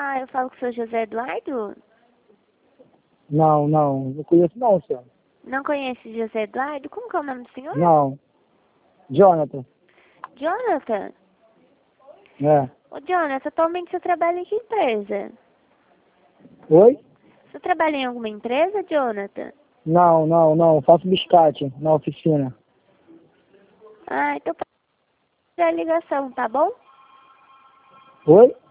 Olá, eu falo com o senhor José Eduardo? Não conheço não, senhor. Não conhece José Eduardo? Como que é o nome do senhor? Não. Jonathan. Jonathan? É. Ô, Jonathan, atualmente você trabalha em que empresa? Oi? Você trabalha em alguma empresa, Jonathan? Não. Faço biscate na oficina. Ah, então pode a ligação, tá bom? Oi?